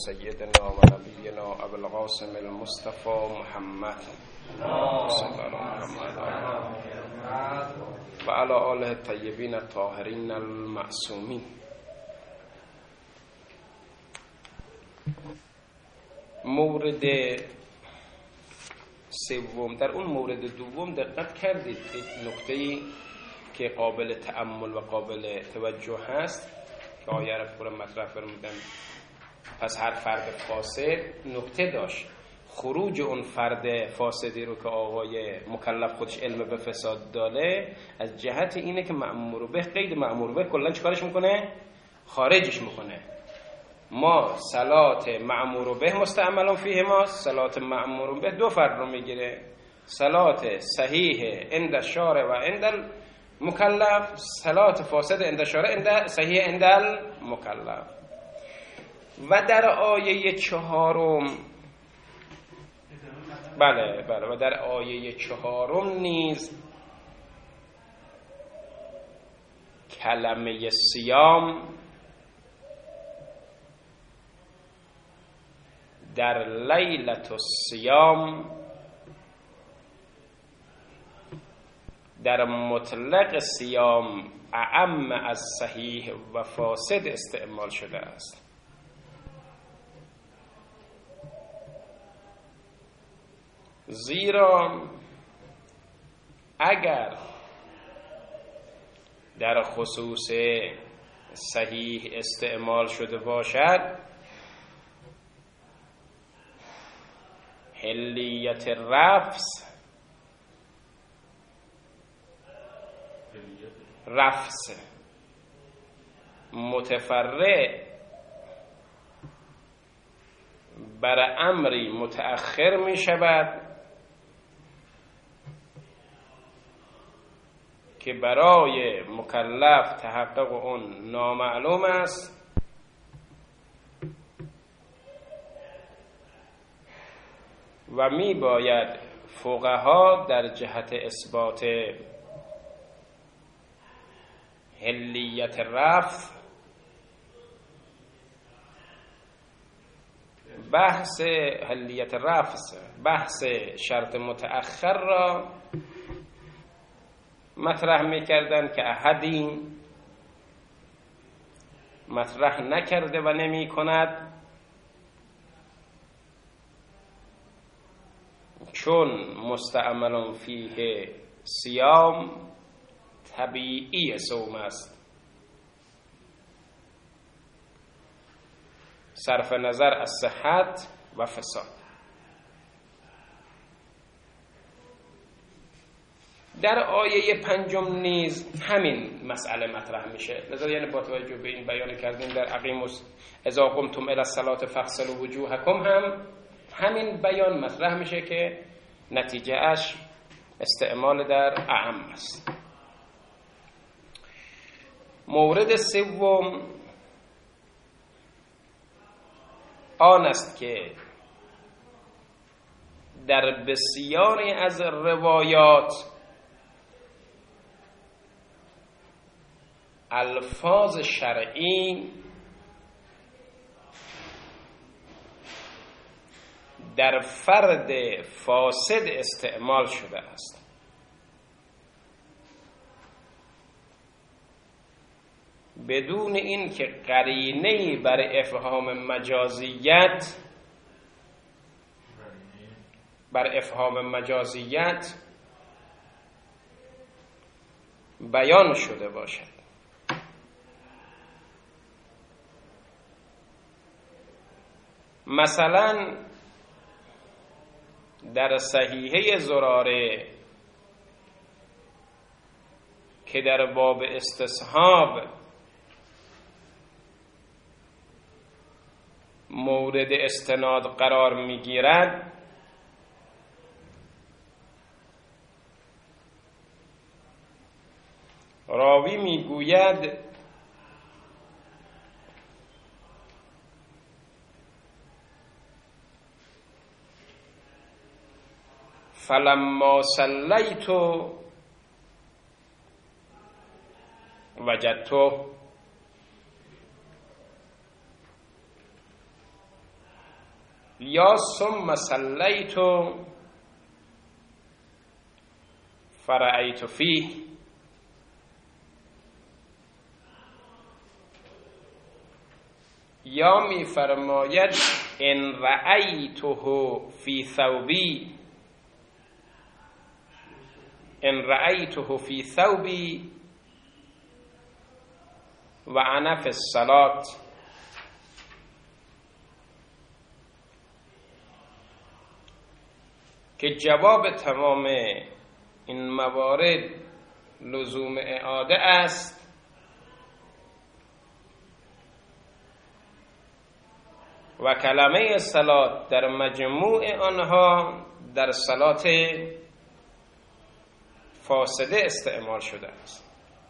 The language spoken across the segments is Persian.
سيدنا ونبينا أبي القاسم المصطفى محمد و علی آله الطیبین الطاهرین المعصومین. مورد سوم، در اون مورد دوم دقت کردید نکته‌ای که قابل تأمل و قابل توجه هست که آیه را پورا مطرح فرمودن. پس هر فرد فاسد نکته داشت، خروج اون فرد فاسدی رو که آقای مکلف خودش علم به فساد داره از جهت اینه که مأمور به غیر مأمور به کلا چیکارش میکنه؟ خارجش میکنه. ما صلات مأمور به مستعمل فیه ما، صلات مأمور به دو فرد رو میگیره، صلات صحیح عند الشارع و عند المکلف، صلات فاسد عند الشارع عند صحیح عند المکلف. و در آیه 4 بله و در آیه 4 نیز کلمه صیام در لیلة الصیام در مطلق صیام اعم از صحیح و فاسد استعمال شده است. زیرا اگر در خصوص صحیح استعمال شده باشد، حلیت رفس متفرع بر امری متأخر می شود که برای مکلف تحقق اون نامعلوم است و می باید فقها در جهت اثبات حلیت رفع بحث شرط متأخر را مطرح می‌کردند که احدی مطرح نکرده و نمی کند، چون مستعمل فیه صیام طبیعی صوم است، صرف نظر از صحت و فساد. در آیه 5 نیز همین مسئله مطرح میشه. لذا یعنی با توجه به این بیان کردیم در اقیموا اذا قمتم الی الصلاة فاغسلوا وجوهکم همین بیان مطرح میشه که نتیجه اش استعمال در اعم است. مورد سوم آن است که در بسیاری از روایات الفاظ شرعی در فرد فاسد استعمال شده است. بدون این که قرینه‌ای بر افهام مجازیت بیان شده باشد. مثلا در صحیحه زراره که در باب استصحاب مورد استناد قرار می‌گیرد، راوی میگوید فلما صلیت وجدته یا ثم صلیت فرأیت فیه، یا می فرماید ان رأیته فی ثوبی، ان رأیته فی ثوبی و انا فی الصلاة. که جواب تمام این موارد لزوم اعاده است و کلمه صلات در مجموع آنها در صلات فاسده استعمال شده است.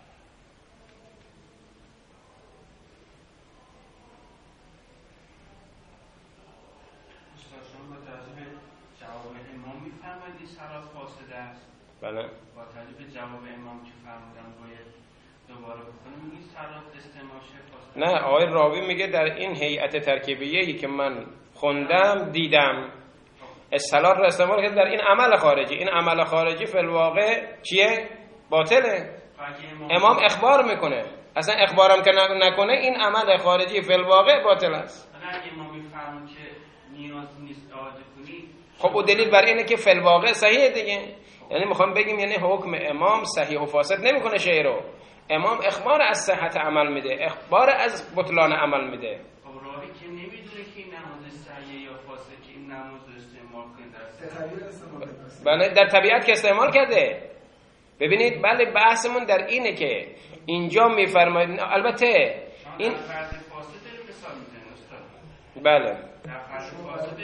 بله. با توجه به جواب امام که فرمودن باید دوباره بکنیم، میگی صلات استعمال شه فاسد؟ نه، آقای راوی میگه در این هیئت ترکیبیه‌ای که من خوندم دیدم صلات رو استعمال کرد در این عمل خارجی. این عمل خارجی فی الواقع چیه؟ باطله. امام اخبار میکنه، اصلا اخبارم که نکنه این عمل خارجی فی الواقع باطل است. اگه امام میفرمون که نیاز نیست اعاده کنی، خب او دلیل بر اینه که فی الواقع صحیحه دیگه. یعنی میخوام بگیم یعنی حکم امام صحیح و فاسد نمیکنه شیء رو. امام اخبار از صحت عمل میده، اخبار از بطلان عمل میده. خب راوی که نمیدونه که این نماز صحیح یا فاسد که این نماز رو استعمال کنه بله در طبیعت که استعمال کرده. ببینید بله بحثمون در اینه که اینجا میفرماید، البته این فرد فاسد رو مثال میزنه استاد. بله در فرد فاسد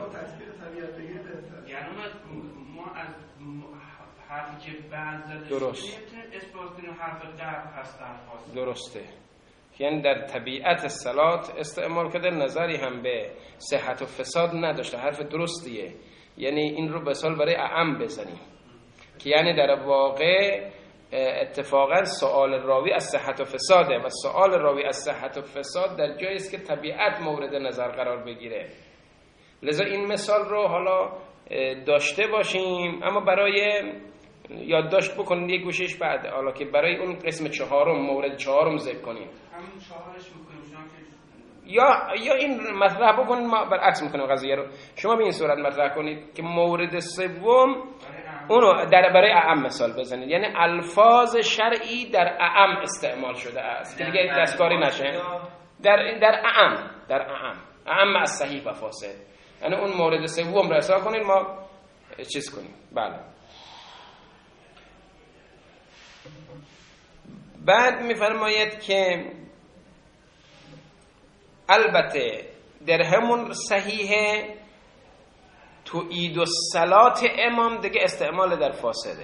یعنی ما از حرفی که بعض درست اثبات کنیم حرف قبل هست در فاسد. درسته، یعنی در طبیعت صلات استعمال کرده، نظری هم به صحت و فساد نداشته. حرف درستیه. یعنی این رو مثال برای اعم بزنیم که یعنی در واقع اتفاقا سؤال راوی از صحت و فساده و سؤال راوی از صحت و فساد در جایی است که طبیعت مورد نظر قرار بگیره. لذا این مثال رو حالا داشته باشیم، اما برای یادداشت بکنید یک گوشش بعد، حالا که برای اون قسم چهارم مورد چهارم ذکر کنیم همین چهارش میکنیم یا این مطرح بکنید، ما برعکس میکنیم قضیه رو. شما به این صورت مطرح کنید که مورد سوم اونو برای اعم مثال بزنید، یعنی الفاظ شرعی در اعم استعمال شده است که دیگه دستکاری نشه. در اعم از صحیح و فاسد، یعنی اون مورد سوم رو اصلاح کنید ما چیز کنیم. بله. بعد میفرماید که البته در همون صحیحه تو عید و صلات امام دیگه استعمال در فاسده،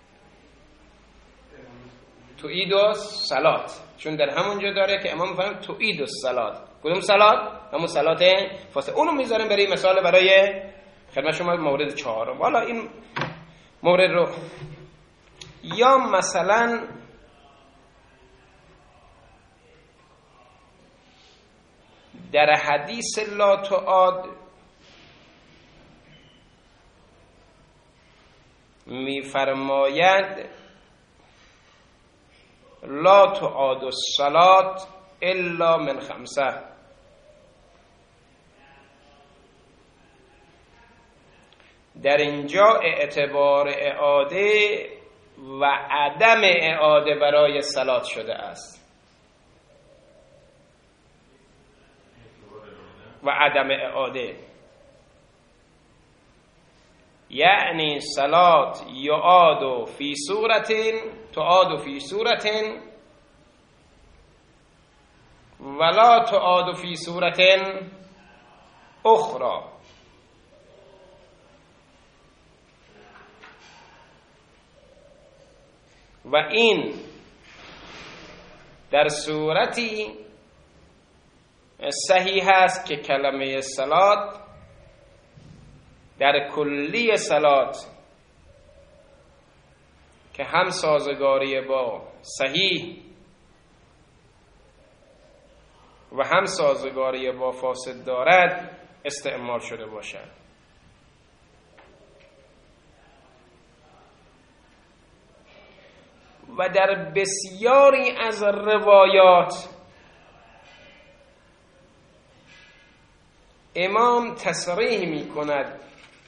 تو عید و صلات، چون در همونجا داره که امام میفرماید تو عید و صلات. کدوم صلات؟ همون صلات فاسده. اونو میذاریم برای مثال برای خدمت شما مورد چهارم. حالا این مورد رو یا مثلا در حدیث لا تعاد میفرماید لا تعاد الصلاة الا من خمسه. در اینجا اعتبار اعاده و عدم اعاده برای صلات شده است و عدم اعاده، یعنی صلات تعاد فی صورت ولا تعاد فی صورت اخرى. و این در صورتی صحیح است که کلمه صلات در کلی صلات که هم سازگاری با صحیح و هم سازگاری با فاسد دارد استعمال شده باشد. و در بسیاری از روایات امام تصریح می کند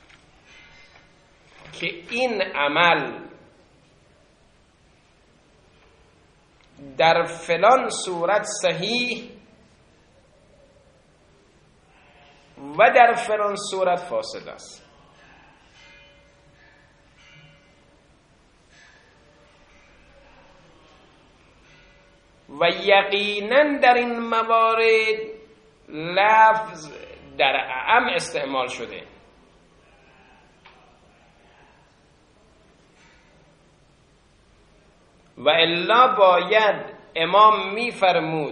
که این عمل در فلان صورت صحیح و در فلان صورت فاسد است. و یقینا در این موارد لفظ در اعم استعمال شده و الا باید امام می‌فرمود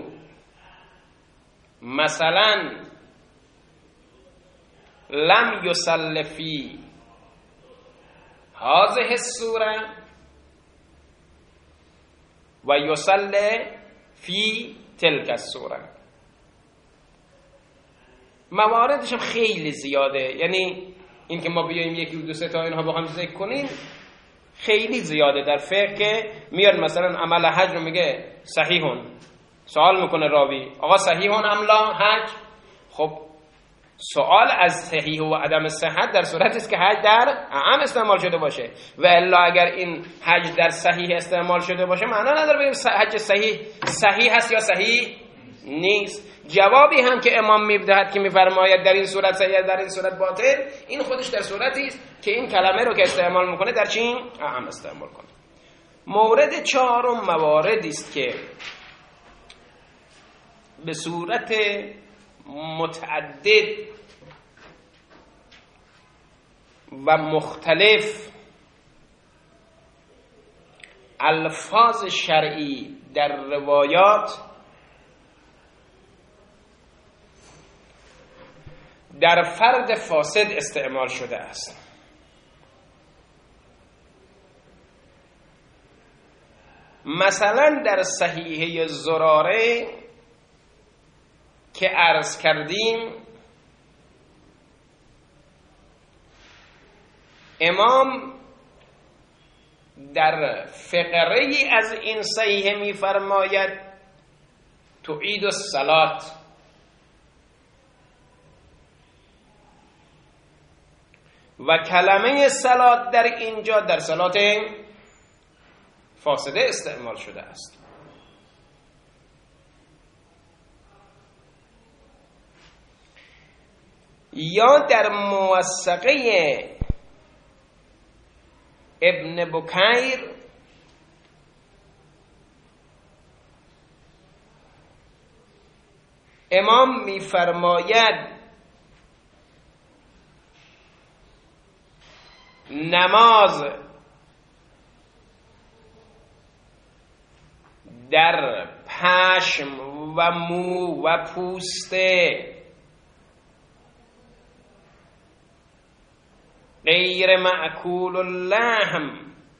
مثلا لم یصل فی هذه السوره و یصل فی تلک السوره. مواردش هم خیلی زیاده، یعنی این که ما بیاییم یکی و دو سه تا اینها با هم ذکر کنیم خیلی زیاده در فقه که میاد مثلا عمل حج رو میگه صحیحون، سوال میکنه راوی آقا صحیحون ام لا حج؟ خب سوال از صحیح و عدم صحت در صورتی است که حج در عام استعمال شده باشه و الا اگر این حج در صحیح استعمال شده باشه معنا نداره بگیم حج صحیح هست یا صحیح نیست. جوابی هم که امام میدهد که میفرماید در این صورت صحیح در این صورت باطل، این خودش در صورتی است که این کلمه رو که استعمال میکنه در چین عام استعمال کنه. مورد چهارم مواردی است که به صورت متعدد و مختلف الفاظ شرعی در روایات در فرد فاسد استعمال شده است. مثلا در صحیحه زراره که عرض کردیم امام در فقره از این صحیحه می فرماید تعید الصلات و کلمه صلات در اینجا در صلات فاسده استعمال شده است. یا در موثقه ابن بکیر امام می‌فرماید نماز در پشم و مو و پوسته غیر معکول اللحم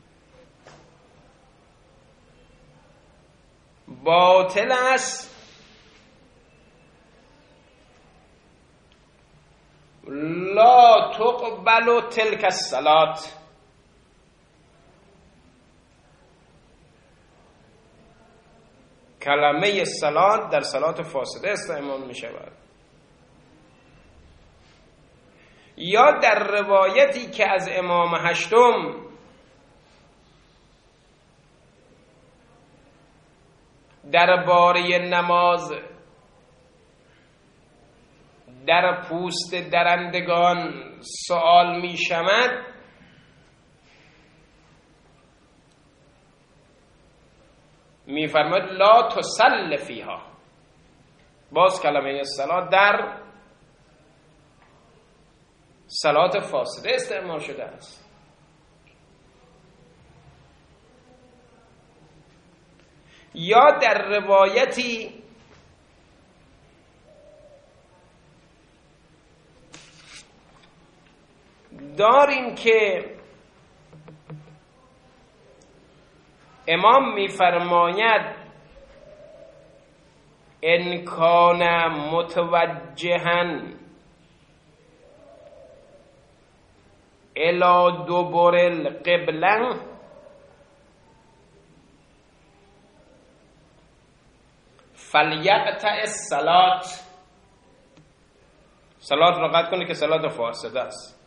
باطل است لا تقبل تلک الصلات. کلمه صلات در صلات فاسده استعمال می شود. یا در روایتی که از امام هشتم درباره نماز در پوست درندگان سوال می شود می فرماید لا تصل فیها. باز کلمه صلات در صلات فاسده استعمال شده است. یا در روایتی داریم که امام می‌فرماید ان کان متوجها الی دبر القبله فلیقطع الصلات. صلات رو قطع کنه که صلات فاسده است.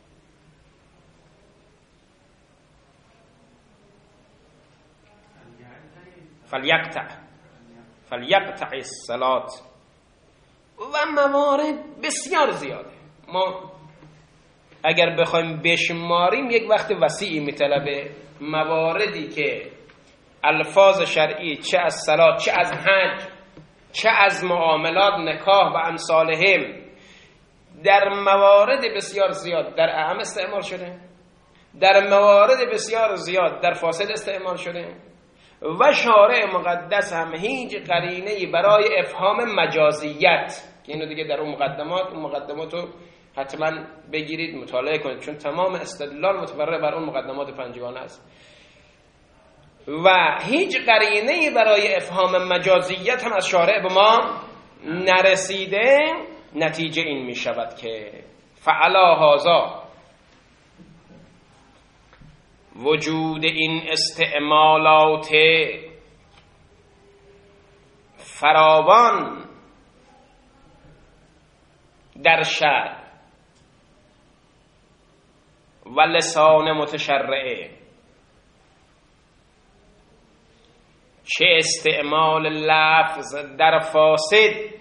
فلیقطع الصلات. و موارد بسیار زیاده، ما اگر بخوایم بشماریم یک وقت وسیعی میطلبه. مواردی که الفاظ شرعی، چه از صلات، چه از حج، چه از معاملات نکاح و امثالهم، در موارد بسیار زیاد در اعم استعمال شده، در موارد بسیار زیاد در فاسد استعمال شده و شارع مقدس هم هیچ قرینه‌ای برای افهام مجازیت، که اینو دیگه در اون مقدمات رو حتما بگیرید مطالعه کنید، چون تمام استدلال متفرع بر اون مقدمات پنجگانه است و هیچ قرینه‌ای برای افهام مجازیت هم از شارع به ما نرسیده. نتیجه این می شود که فعلا هذا، وجود این استعمالات فراوان در شرع و لسان متشرعه، چه استعمال لفظ در فاسد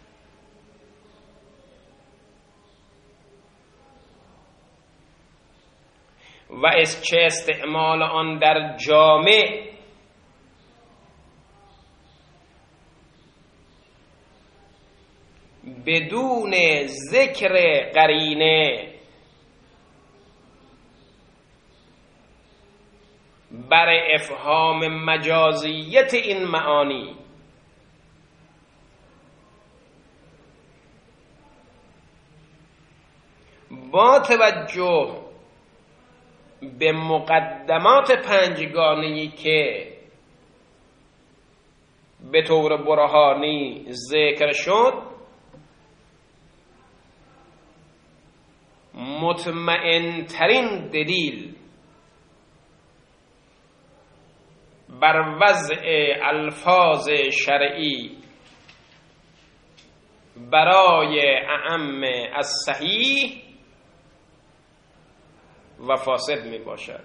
و چه استعمال آن در جامع، بدون ذکر قرینه بر افهام مجازیت این معانی، با توجه به مقدمات پنجگانه‌ای که به طور برهانی ذکر شد، مطمئن ترین دلیل بر وضع الفاظ شرعی برای اعم از صحیح و فاسد می باشد.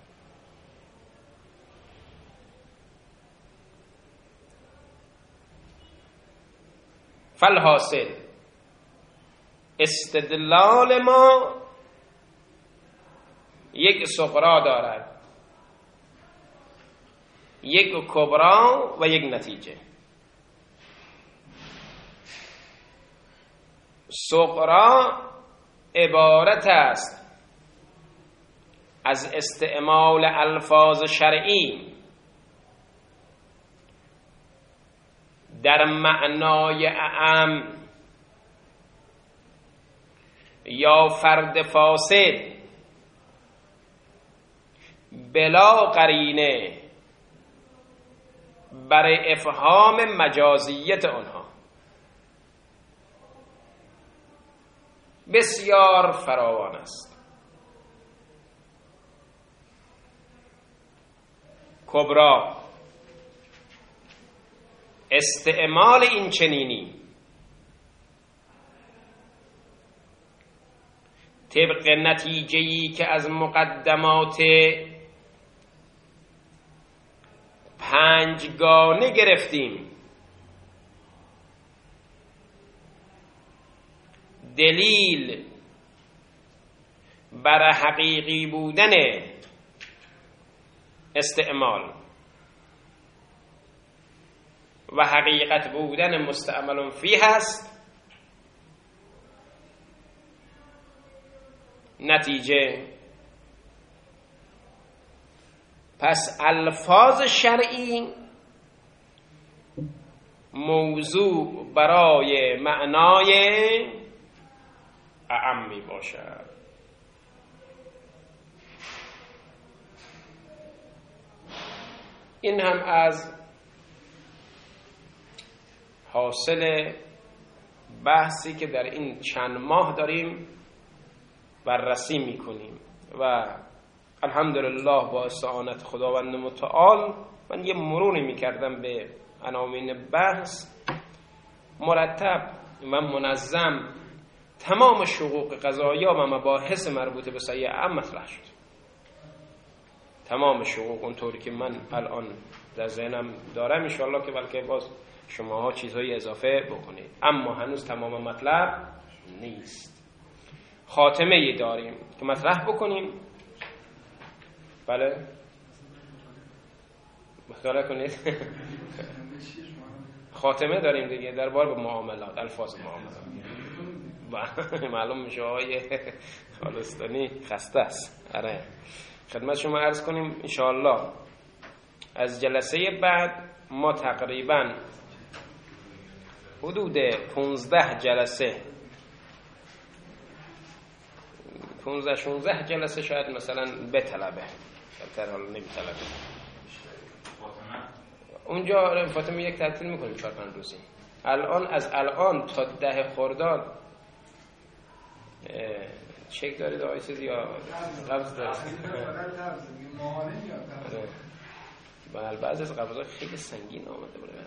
فالحاصل، استدلال ما یک صغرا دارد، یک کبرا و یک نتیجه. صغرا عبارت است از استعمال الفاظ شرعی در معنای اعم یا فرد فاسد بلا قرینه برای افهام مجازیت آنها. بسیار فراوان است. کبرا، استعمال این چنینی طبق نتیجه‌ای که از مقدمات پنجگانه گرفتیم، دلیل بر حقیقی بودن استعمال و حقیقت بودن مستعمل فیه هست. نتیجه، پس الفاظ شرعی موضوع برای معنای اعم می باشد. این هم از حاصل بحثی که در این چند ماه داریم بررسی میکنیم. و الحمدلله با استعانت خداوند متعال من یه مروری میکردم به عناوین بحث، مرتب و منظم تمام شقوق قضایا و مباحث مربوط به سیئه مطرح شد. تمام شقوق اونطوری که من الان در ذهنم دارم، ان شاءالله که بلکه باز شماها چیزهای اضافه بکنید، اما هنوز تمام مطلب نیست. خاتمه ای داریم که مطرح بکنیم. بله مطالعه کنید. خاتمه داریم دیگه درباره معاملات، الفاظ معاملات. معلوم میشه آقای خالصانی خسته است. آره خدمت شما عرض کنیم ان شاء الله از جلسه بعد ما تقریبا حدود 15 جلسه 15-16 جلسه شاید مثلا بطلبه، البته حالا نمیطلبه. اونجا فاطمه یک تعطیل میکنیم 4-5 روزی. الان از الان تا 10 خرداد چک دارید آقای چیزی یا قبض دارید؟ بله بعضی از قبض‌ها خیلی سنگین آمده بود.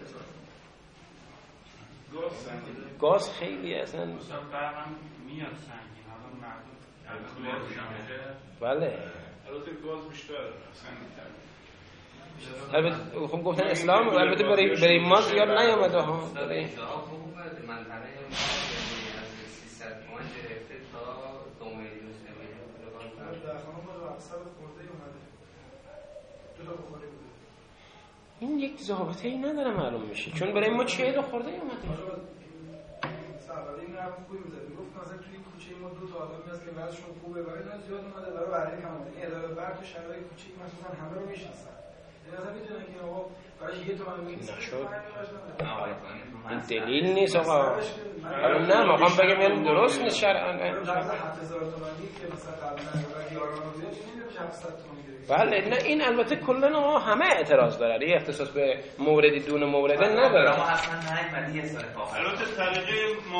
گاز خیلی اصلا میاد سنگین، حالا مردم بله البته گاز بیشتر سنگین‌تر. البته خب گفتن اسلام البته برای ما زیاد نیامده ها. برای منطقه از 300 تومان گرفته تا 2 میلیون 3 میلیون در خانم اکثر خورده اومده. دو تا بخوری بوده. این یک ضابطه‌ای نداره معلوم میشه، چون برای ما 40 خورده اومده. سوال این رقم خوبی میزد. میگفت مثلا توی کوچه ما 2 تا آدمی هست که وضعشون خوبه ولی اینا زیاد اومده داره برای کم اومده. این اداره بر تو شرایط کوچیک مثلا همه رو میشناسن. مثلا میدونن که آقا برای یه تومن نشد. این دلیل نیست آقا. نه میخوام بگم این درست نیست شرعاً. 7000 تومانی که مثلا قبلا یارانو بیاد نمیشه 700 تومانی. بله نه این البته کلا آقا همه اعتراض داره، یه اختصاص به موردی دون مورد نداره. اما اصلا نه یه سال البته طریقه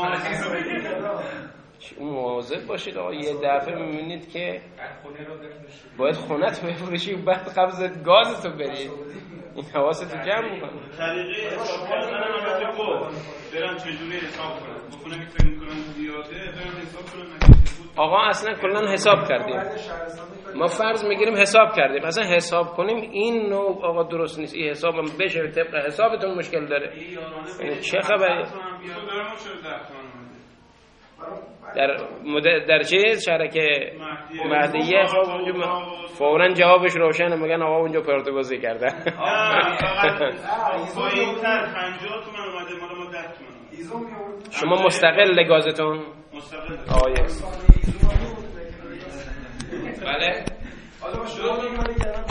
مواظب باشید آقا، یه دفعه میبینید که باید خونت بفروشی و بعد قبض گازتو بری. این حواستو جمع میکنه. طریقه حساب کردن البته گفت برن چجوری حساب کنن، بخونه که فکر میکنن زیاده برن حساب کنن. آقا اصلا کلا حساب کردیم، ما فرض میگیریم حساب کردیم، اصلا حساب کنیم این نوع آقا درست نیست. این حساب هم بشه طبق حسابتون مشکل داره. این چه خبره؟ در چیز شرکه مهدیه فوراً جوابش روشنه، میگن آقا اونجا پرتوگازی کردن. شما مستقل گازتون؟ مستقل. آقا بله.